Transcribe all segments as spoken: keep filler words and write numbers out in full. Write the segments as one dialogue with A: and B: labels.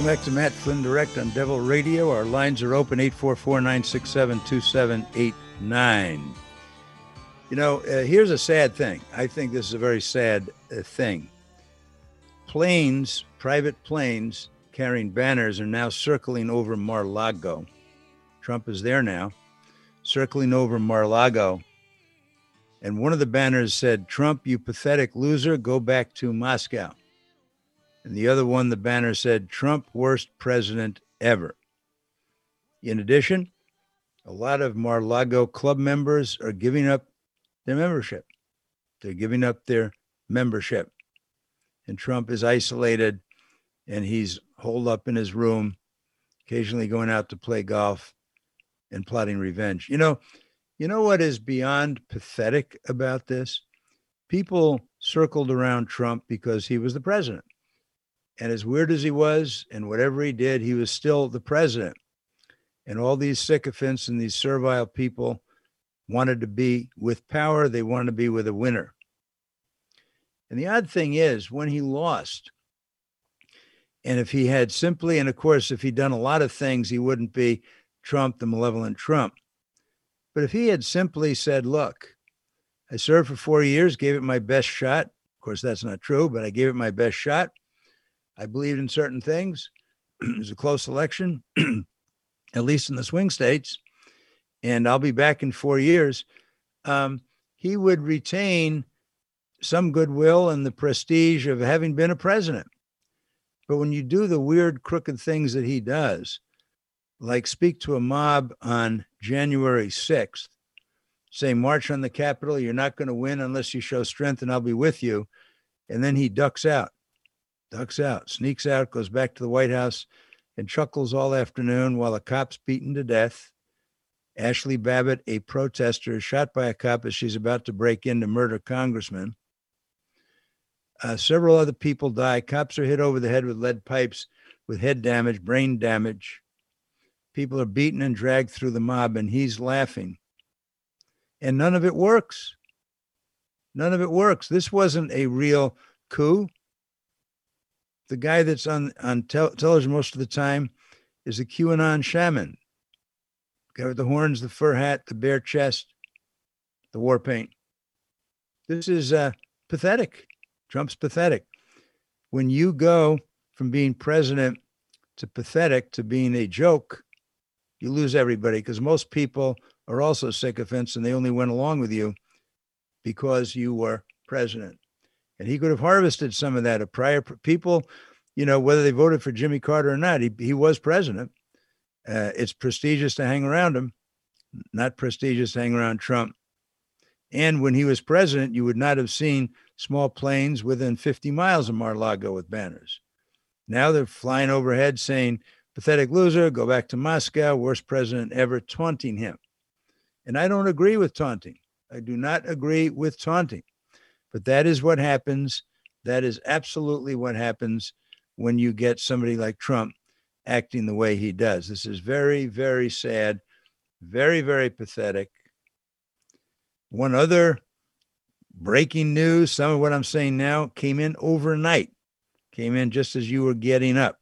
A: back to Matt Flynn Direct on Devil Radio. Our lines are open, eight four four, nine six seven, two seven eight nine. You know, uh, here's a sad thing. I think this is a very sad uh, thing. Planes, private planes carrying banners are now circling over Mar-a-Lago. Trump is there now, circling over Mar-a-Lago. And one of the banners said, "Trump, you pathetic loser, go back to Moscow." And the other one, the banner said, "Trump, worst president ever." In addition, a lot of Mar-a-Lago club members are giving up their membership. They're giving up their membership. And Trump is isolated, and he's holed up in his room, occasionally going out to play golf and plotting revenge. You know, you know what is beyond pathetic about this? People circled around Trump because he was the president. And as weird as he was, and whatever he did, he was still the president. And all these sycophants and these servile people wanted to be with power. They wanted to be with a winner. And the odd thing is, when he lost, and if he had simply, and of course, if he'd done a lot of things, he wouldn't be Trump, the malevolent Trump. But if he had simply said, "Look, I served for four years, gave it my best shot." Of course, that's not true, but I gave it my best shot. I believed in certain things. It was a close election, at least in the swing states, and I'll be back in four years. Um, he would retain some goodwill and the prestige of having been a president. But when you do the weird, crooked things that he does, like speak to a mob on January sixth, say, "March on the Capitol, you're not going to win unless you show strength, and I'll be with you," and then he ducks out. ducks out, sneaks out, goes back to the White House and chuckles all afternoon while a cop's beaten to death. Ashley Babbitt, a protester, is shot by a cop as she's about to break in to murder congressmen. Uh, several other people die. Cops are hit over the head with lead pipes with head damage, brain damage. People are beaten and dragged through the mob, and he's laughing. And none of it works. None of it works. This wasn't a real coup. The guy that's on, on tel- television most of the time is a QAnon shaman. The guy with the horns, the fur hat, the bare chest, the war paint. This is uh, pathetic. Trump's pathetic. When you go from being president to pathetic to being a joke, you lose everybody, because most people are also sycophants and they only went along with you because you were president. And he could have harvested some of that. A prior people, you know, whether they voted for Jimmy Carter or not, he, he was president. Uh, it's prestigious to hang around him, not prestigious to hang around Trump. And when he was president, you would not have seen small planes within fifty miles of Mar-a-Lago with banners. Now they're flying overhead saying, "Pathetic loser, go back to Moscow, worst president ever," taunting him. And I don't agree with taunting. I do not agree with taunting. But that is what happens. That is absolutely what happens when you get somebody like Trump acting the way he does. This is very, very sad, very, very pathetic. One other breaking news, some of what I'm saying now came in overnight, came in just as you were getting up.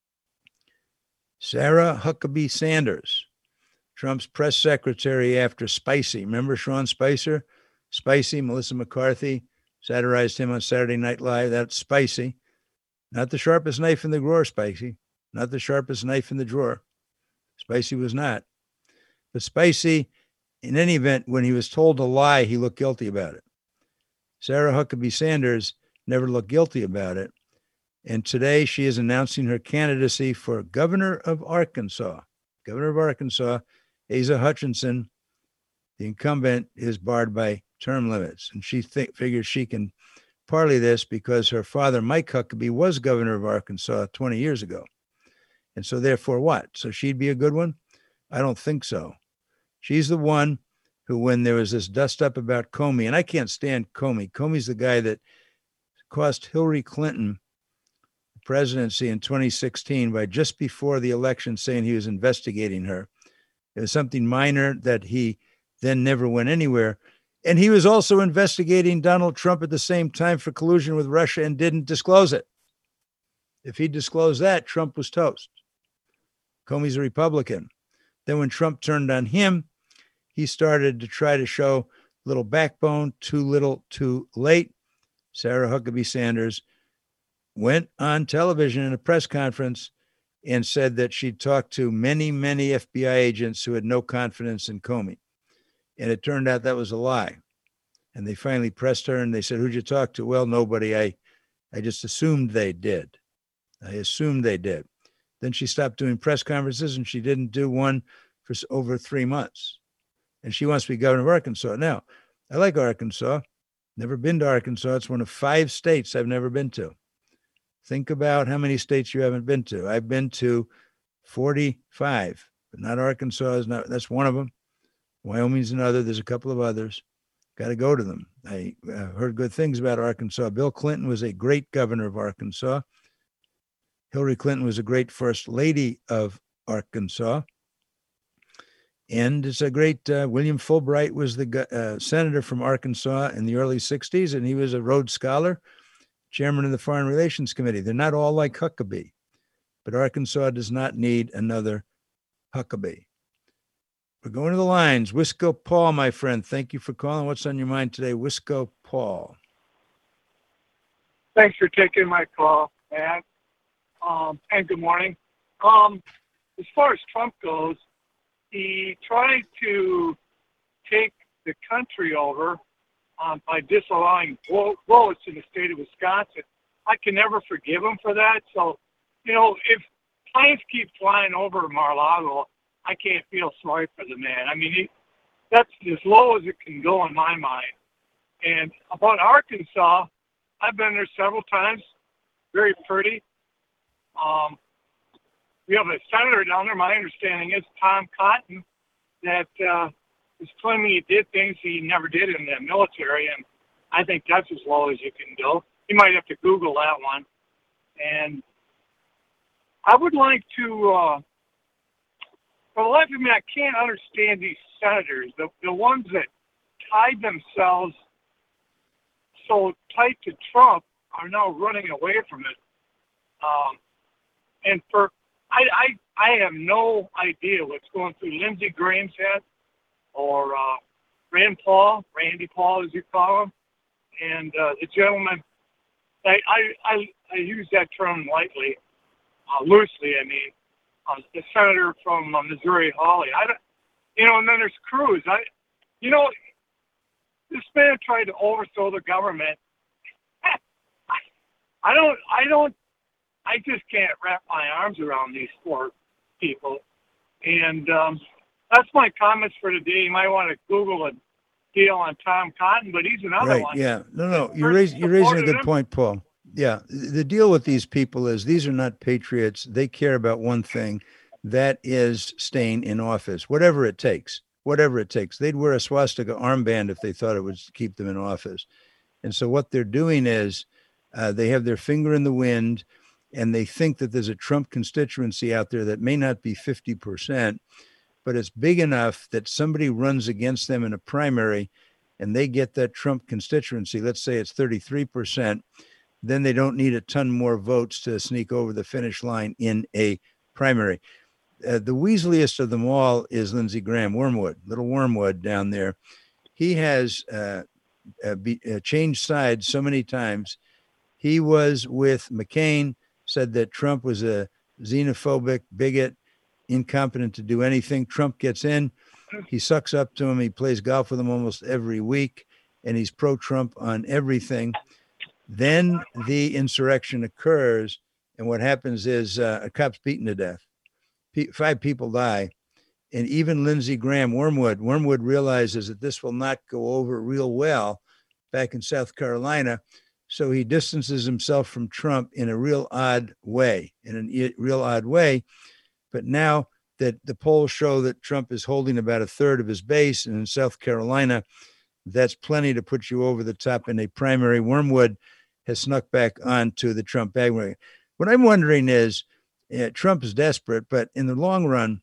A: Sarah Huckabee Sanders, Trump's press secretary after Spicy. Remember Sean Spicer? Spicy, Melissa McCarthy satirized him on Saturday Night Live. That's Spicy. Not the sharpest knife in the drawer, Spicy. Not the sharpest knife in the drawer. Spicy was not. But Spicy, in any event, when he was told to lie, he looked guilty about it. Sarah Huckabee Sanders never looked guilty about it. And today she is announcing her candidacy for governor of Arkansas. Governor of Arkansas, Asa Hutchinson, the incumbent, is barred by term limits. And she th- figures she can parlay this because her father, Mike Huckabee, was governor of Arkansas twenty years ago. And so therefore what? So she'd be a good one? I don't think so. She's the one who, when there was this dust up about Comey, and I can't stand Comey. Comey's the guy that cost Hillary Clinton the presidency in twenty sixteen by just before the election saying he was investigating her. It was something minor that he then never went anywhere. And he was also investigating Donald Trump at the same time for collusion with Russia and didn't disclose it. If he disclosed that, Trump was toast. Comey's a Republican. Then when Trump turned on him, he started to try to show a little backbone, too little, too late. Sarah Huckabee Sanders went on television in a press conference and said that she'd talked to many, many F B I agents who had no confidence in Comey. And it turned out that was a lie. And they finally pressed her and they said, who'd you talk to? Well, nobody. I, I just assumed they did. I assumed they did. Then she stopped doing press conferences and she didn't do one for over three months. And she wants to be governor of Arkansas. Now, I like Arkansas. Never been to Arkansas. It's one of five states I've never been to. Think about how many states you haven't been to. I've been to forty-five, but not Arkansas. Is not, that's one of them. Wyoming's another. There's a couple of others. Got to go to them. I uh, heard good things about Arkansas. Bill Clinton was a great governor of Arkansas. Hillary Clinton was a great first lady of Arkansas. And it's a great, uh, William Fulbright was the uh, senator from Arkansas in the early sixties, and he was a Rhodes Scholar, chairman of the Foreign Relations Committee. They're not all like Huckabee, but Arkansas does not need another Huckabee. We're going to the lines. Wisco Paul, my friend, thank you for calling. What's on your mind today, Wisco Paul?
B: Thanks for taking my call, Matt. Um, and good morning. Um, as far as Trump goes, he tried to take the country over um, by disallowing votes in the state of Wisconsin. I can never forgive him for that. So, you know, if planes keep flying over Mar-a-Lago, I can't feel sorry for the man. I mean, he, that's as low as it can go in my mind. And about Arkansas, I've been there several times. Very pretty. Um, we have a senator down there, my understanding is Tom Cotton, that uh, is claiming he did things he never did in the military, and I think that's as low as you can go. You might have to Google that one. And I would like to, uh, for the life of me, I can't understand these senators, the, the ones that tied themselves so tight to Trump are now running away from it. Um, and for I, I I have no idea what's going through Lindsey Graham's head, or uh, Rand Paul, Randy Paul as you call him, and uh, the gentleman. I, I I I use that term lightly, uh, loosely. I mean, uh, the senator from uh, Missouri, Hawley. I don't, you know, and then there's Cruz. I, you know, this man tried to overthrow the government. I, I don't. I don't. I just can't wrap my arms around these poor people. And um, that's my comments for today. You might want to Google a deal on Tom Cotton, but he's another
A: right,
B: one.
A: Yeah, no, no, you're, raising, you're raising a good him. point, Paul. Yeah, the deal with these people is these are not patriots. They care about one thing, that is staying in office, whatever it takes, whatever it takes. They'd wear a swastika armband if they thought it would keep them in office. And so what they're doing is uh, they have their finger in the wind, and they think that there's a Trump constituency out there that may not be fifty percent, but it's big enough that somebody runs against them in a primary and they get that Trump constituency. Let's say it's thirty-three percent. Then they don't need a ton more votes to sneak over the finish line in a primary. Uh, the weaseliest of them all is Lindsey Graham, Wormwood, little Wormwood down there. He has uh, uh, be, uh, changed sides so many times. He was with McCain, said that Trump was a xenophobic bigot, incompetent to do anything. Trump gets in, he sucks up to him. He plays golf with him almost every week, and he's pro-Trump on everything. Then the insurrection occurs, and what happens is uh, a cop's beaten to death. P- five people die, and even Lindsey Graham, Wormwood, Wormwood realizes that this will not go over real well back in South Carolina. So he distances himself from Trump in a real odd way, in a real odd way. But now that the polls show that Trump is holding about a third of his base, and in South Carolina, that's plenty to put you over the top in a primary. Wormwood has snuck back onto the Trump bandwagon. What I'm wondering is, uh, Trump is desperate, but in the long run,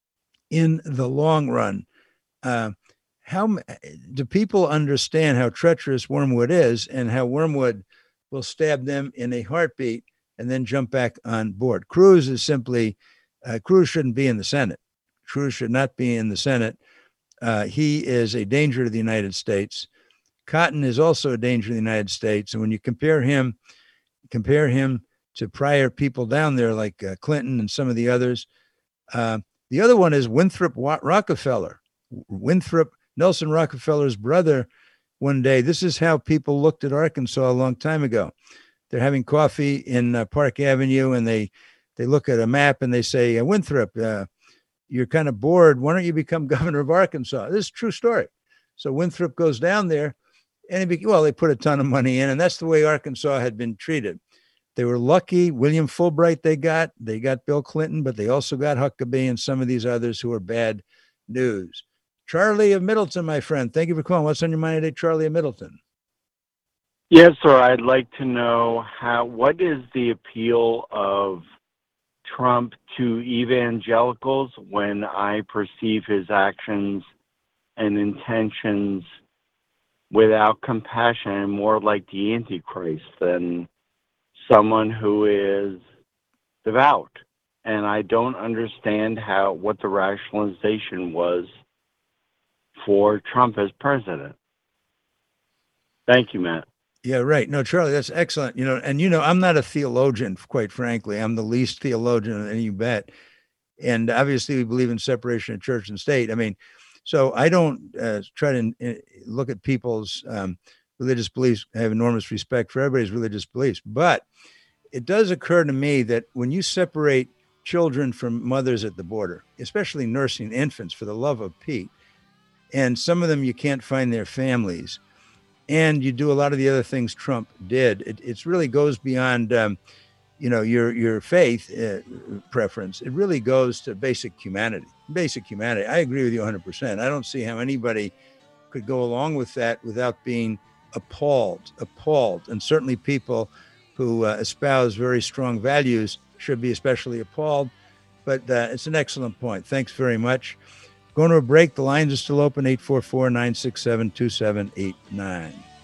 A: in the long run, uh, How do people understand how treacherous Wormwood is and how Wormwood will stab them in a heartbeat and then jump back on board. Cruz is simply, uh, Cruz shouldn't be in the Senate. Cruz should not be in the Senate. Uh, he is a danger to the United States. Cotton is also a danger to the United States. And when you compare him, compare him to prior people down there like uh, Clinton and some of the others, uh, the other one is Winthrop Rockefeller. Winthrop, Nelson Rockefeller's brother, one day, this is how people looked at Arkansas a long time ago. They're having coffee in uh, Park Avenue, and they they look at a map and they say, Winthrop, uh, you're kind of bored. Why don't you become governor of Arkansas? This is a true story. So Winthrop goes down there, and he be, well, they put a ton of money in, and that's the way Arkansas had been treated. They were lucky. William Fulbright they got. They got Bill Clinton, but they also got Huckabee and some of these others who are bad news. Charlie of Middleton, my friend, thank you for calling. What's on your mind today, Charlie of Middleton?
C: Yes, sir. I'd like to know how. What is the appeal of Trump to evangelicals when I perceive his actions and intentions without compassion and more like the Antichrist than someone who is devout? And I don't understand how what the rationalization was for Trump as president. Thank you, Matt.
A: Yeah, right. No, Charlie, that's excellent. You know, and you know, I'm not a theologian, quite frankly. I'm the least theologian, and you bet. And obviously, we believe in separation of church and state. I mean, so I don't uh, try to uh, look at people's um, religious beliefs. I have enormous respect for everybody's religious beliefs, but it does occur to me that when you separate children from mothers at the border, especially nursing infants, for the love of Pete, and some of them you can't find their families, and you do a lot of the other things Trump did, it it's really goes beyond, um, you know, your your faith uh, preference. It really goes to basic humanity. Basic humanity. I agree with you one hundred percent. I don't see how anybody could go along with that without being appalled, appalled. And certainly people who uh, espouse very strong values should be especially appalled. But uh, it's an excellent point. Thanks very much. Going to a break. The lines are still open, eight four four, nine six seven, two seven eight nine.